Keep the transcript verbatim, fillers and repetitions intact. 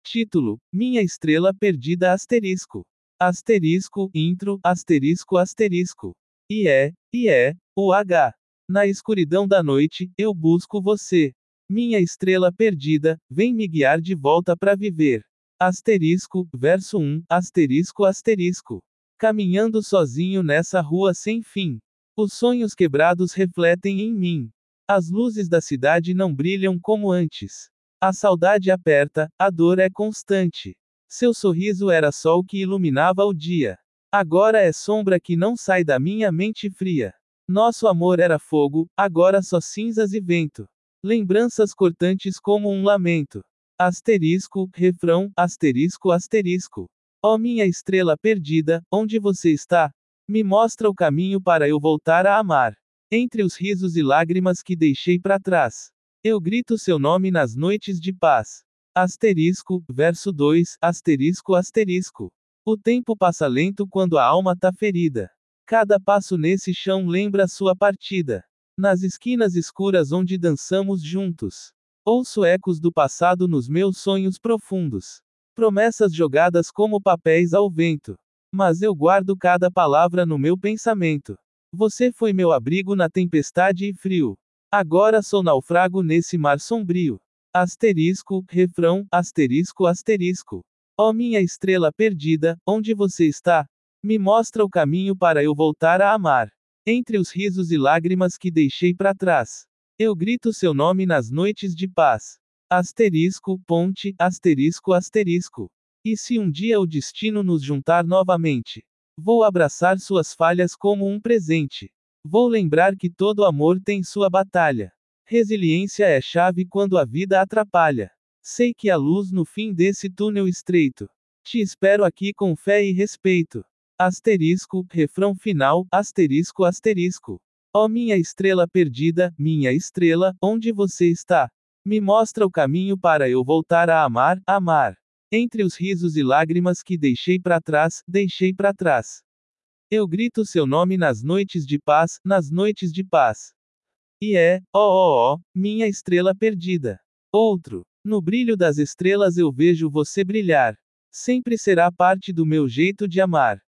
Título: Minha Estrela Perdida asterisco. Asterisco, intro, asterisco asterisco. I E, I E, U H. Na escuridão da noite, eu busco você. Minha estrela perdida, vem me guiar de volta para viver. Asterisco, verso um, asterisco asterisco. Caminhando sozinho nessa rua sem fim. Os sonhos quebrados refletem em mim. As luzes da cidade não brilham como antes. A saudade aperta, a dor é constante. Seu sorriso era sol que iluminava o dia. Agora é sombra que não sai da minha mente fria. Nosso amor era fogo, agora só cinzas e vento. Lembranças cortantes como um lamento. Asterisco, refrão, asterisco asterisco. Ó minha estrela perdida, onde você está? Me mostra o caminho para eu voltar a amar. Entre os risos e lágrimas que deixei para trás. Eu grito seu nome nas noites de paz. Asterisco, verso dois, asterisco asterisco. O tempo passa lento quando a alma tá ferida. Cada passo nesse chão lembra sua partida. Nas esquinas escuras onde dançamos juntos. Ouço ecos do passado nos meus sonhos profundos. Promessas jogadas como papéis ao vento. Mas eu guardo cada palavra no meu pensamento. Você foi meu abrigo na tempestade e frio. Agora sou naufrago nesse mar sombrio. Asterisco, refrão, asterisco asterisco. Ó minha estrela perdida, onde você está? Me mostra o caminho para eu voltar a amar. Entre os risos e lágrimas que deixei para trás. Eu grito seu nome nas noites de paz. Asterisco, ponte, asterisco asterisco. E se um dia o destino nos juntar novamente? Vou abraçar suas falhas como um presente. Vou lembrar que todo amor tem sua batalha. Resiliência é chave quando a vida atrapalha. Sei que há luz no fim desse túnel estreito. Te espero aqui com fé e respeito. Asterisco, refrão final, asterisco asterisco. Ó minha estrela perdida, minha estrela, onde você está? Me mostra o caminho para eu voltar a amar, amar. Entre os risos e lágrimas que deixei para trás, deixei para trás. Eu grito seu nome nas noites de paz, nas noites de paz. E é, ó ó ó, minha estrela perdida. Outro. No brilho das estrelas eu vejo você brilhar. Sempre será parte do meu jeito de amar.